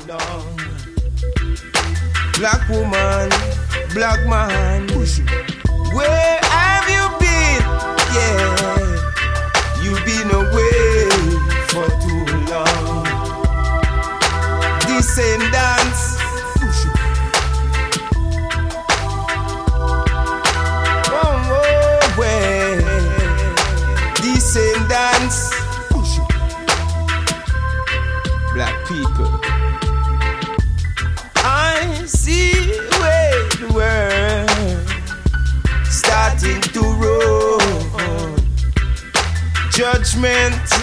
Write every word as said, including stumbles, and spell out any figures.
long. Black woman, black man, where have you been? Yeah, you've been away for too long. Descendants, oh, oh, where? Descendants, black people. I see where the world starting to roll. Judgment